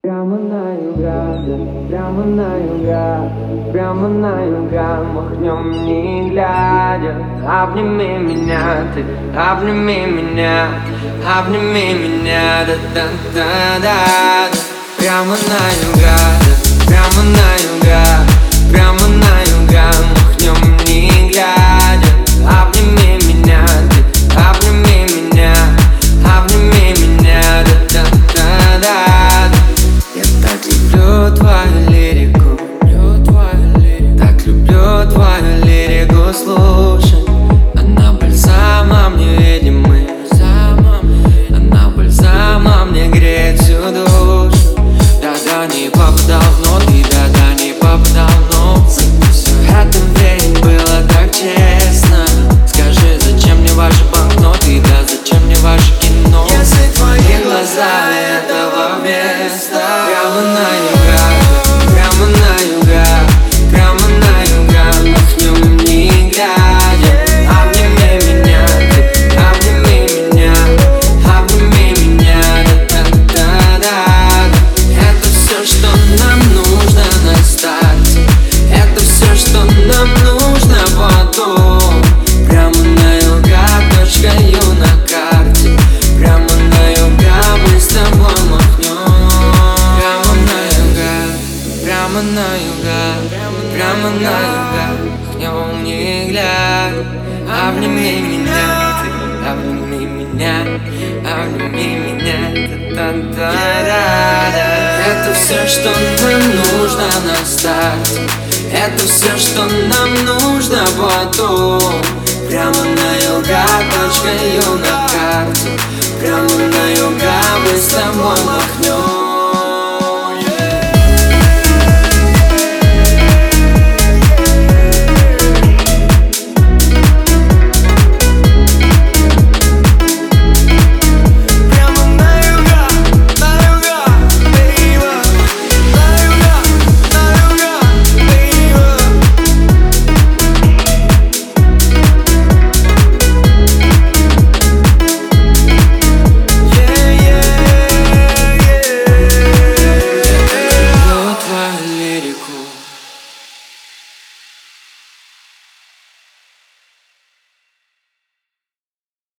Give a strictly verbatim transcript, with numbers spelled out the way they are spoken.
Прямо на юга, да, прямо на юга, прямо на юга махнем не глядя. Обними меня, ты обними меня, обними меня, да-да-да-да. Прямо на юга, да, прямо на юга, прямо на юга махнем не глядя. Обними меня, ты обними меня, обними меня, да-да-да-да. Я так люблю твою лирику, так люблю твою лирику слушать. Она бальзамом невидимый, она бальзамом мне греет всю душу. Да-да, не попадал в ноты, да-да, не попадал в ноты. Все это время было так честно. Скажи, зачем мне ваши банкноты, да зачем мне ваше кино, если твои глаза этого вместо. Прямо на юга, прямо на юга, прямо на юга махнем не глядя. Обними меня, ты обними меня, обними меня, да-да-да-да. Это все, что нам нужно на старте, это все, что нам нужно потом. Прямо на юга, точка ю на карте, прямо на юга мы с тобой махнем. Прямо на юга, прямо на юга, прямо на юга махнем не глядя. Обними меня, ты обними меня, обними меня, да-да-да-да. Это все, что нам нужно на старте, это все, что нам нужно потом. Прямо на юга, точка ю на карте, прямо на юга мы с тобой махнем.